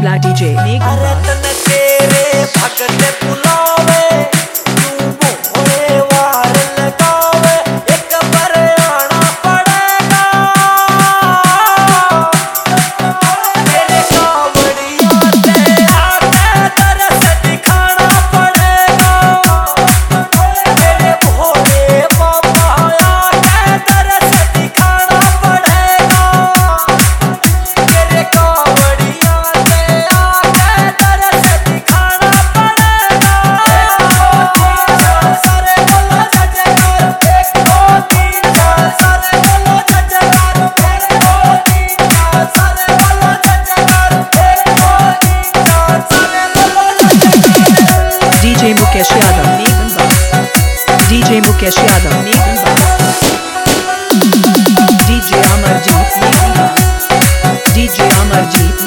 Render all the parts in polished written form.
अगला डीजे अरे तन तेरे भगत बुलावे तू भोले वार लगावे एक बार आना पड़ेगा तेरे कावड़िया ते आके तरस दिखाना पड़ेगा तेरे भोले बाबा आके तरस दिखाना पड़ेगा तेरे कावड़िया DJ Mukesh Yadav DJ Mukesh Yadav DJ Amarjeet DJ Amarjeet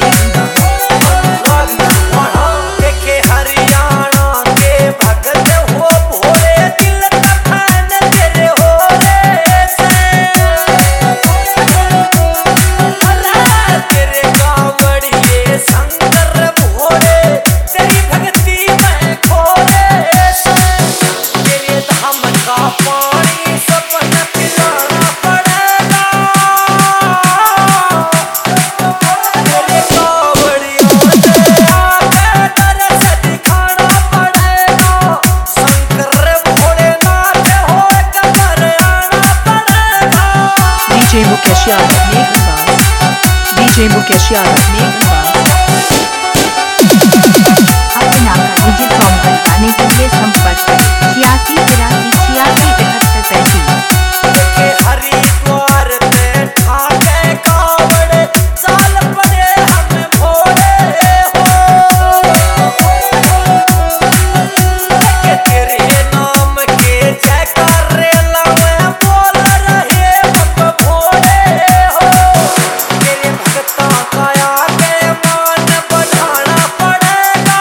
देखे हरियाणा के भगत हो भोले दिल का खान तेरे हो रे से तेरे कावड़िए शंकर भोले तेरी भक्ति में खोले से तेरे धाम का पानी सपना पिलाना पड़ेगा तेरे कावड़ियों से आके तरस दिखाना पड़ेगा शंकर भोलेनाथ हो कमर आना पड़ेगा DJ Mukesh Yadav DJ Mukesh Yadav अपना निजी फॉर्म बनवाने के लिए संपर्क करें 8683867135। देखे हरिद्वार पे ठाके कावड़ साल पड़े हम भोले हो देखे तेरे नाम के जयकारे लावे बोल रहे हम भोले हो तेरे भक्तों का आगे मान बढ़ाना पड़ेगा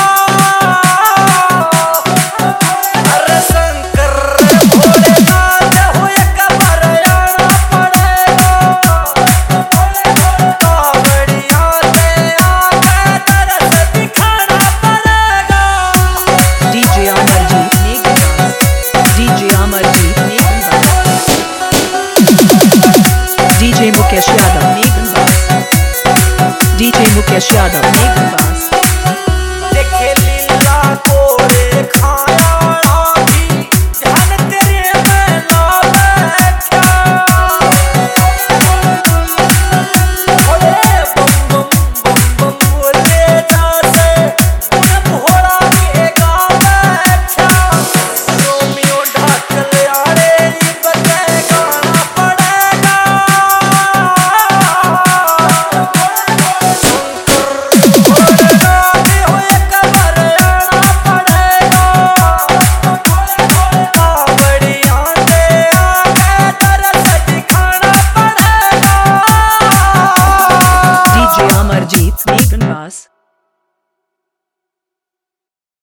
हर शंकर भोलेनाथ हो एक बार आना पड़ेगा कावड़िया से आके तरस दिखाना पड़ेगा DJ Amarjeet DJ Amarjeet DJ Mukesh Yadav DJ Mukesh Yadav